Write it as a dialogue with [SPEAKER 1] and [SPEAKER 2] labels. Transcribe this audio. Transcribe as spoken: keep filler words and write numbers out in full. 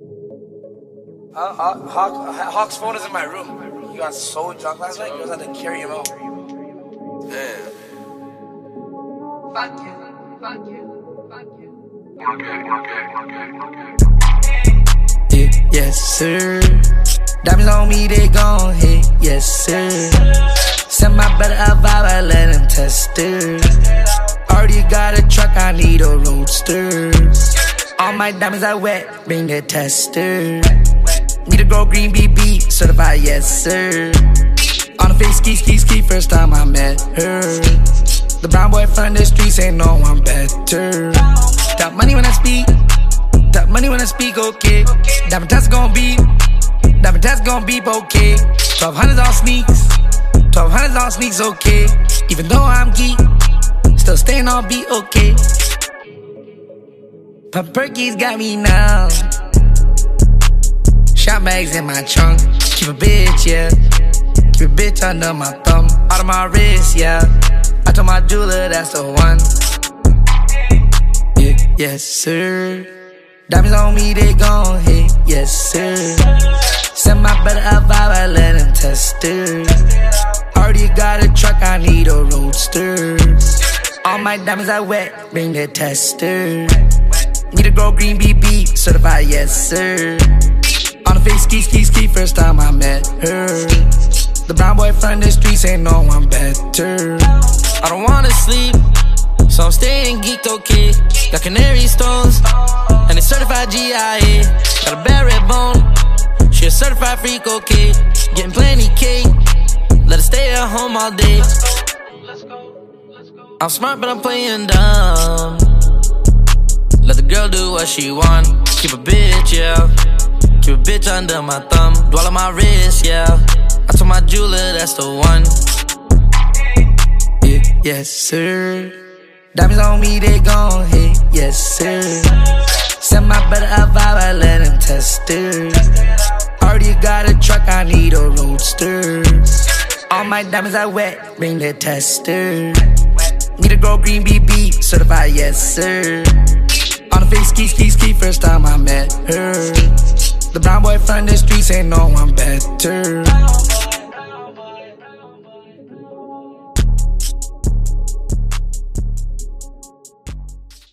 [SPEAKER 1] Uh, uh, Hawk, Hawk's phone is in my room. He got so drunk last night, girls had to carry him out.
[SPEAKER 2] Damn.
[SPEAKER 3] Fuck you, fuck you, fuck you.
[SPEAKER 2] Okay, okay, okay, okay.
[SPEAKER 4] Yeah, yes, sir. Diamonds on me, they gon' hit, yes, sir. Send my brother a vibe, I let him test it. Already got a truck, I need a roadster. All my diamonds are wet, bring the tester. Need a girl, green B B, certified, yes, sir. On the face, ski, ski, ski, first time I met her. The brown boy from the streets, ain't no one better. Got money when I speak, got money when I speak, okay. Diamond test gon' beep, diamond test gon' beep, okay. Twelve hundreds on sneaks, twelve hundreds on sneaks, okay. Even though I'm geek, still staying on beat, okay. Pop Perkies got me now. Shot bags in my trunk. Keep a bitch, yeah. Keep a bitch under my thumb. Out of my wrist, yeah. I told my jeweler that's the one. Yeah, yes, sir. Diamonds on me, they gon' hit, yes, sir. Send my brother a vibe, I let him test it. Already got a truck, I need a roadster. All my diamonds are wet, bring the tester. Need a girl, green B B, certified, yes, sir. On the face, ski, ski, ski, first time I met her. The brown boy from the streets, ain't no one better.
[SPEAKER 5] I don't wanna sleep, so I'm staying geeked, okay. Got canary stones, and it's certified G I A. Got a bad red bone, she a certified freak, okay. Getting plenty cake, let her stay at home all day. I'm smart, but I'm playing dumb. Let the girl do what she want. Keep a bitch, yeah. Keep a bitch under my thumb. Dwell on my wrist, yeah. I told my jeweler that's the one.
[SPEAKER 4] Yeah, yes, sir. Diamonds on me, they gon' hit, yes, sir. Send my brother a vibe, I let him test it. Already got a truck, I need a roadster. All my diamonds are wet, bring the tester. Need a girl, green B B, certified, yes, sir. On the face, ski, ski, ski, first time I met her. The brown boy from the streets, ain't no one better.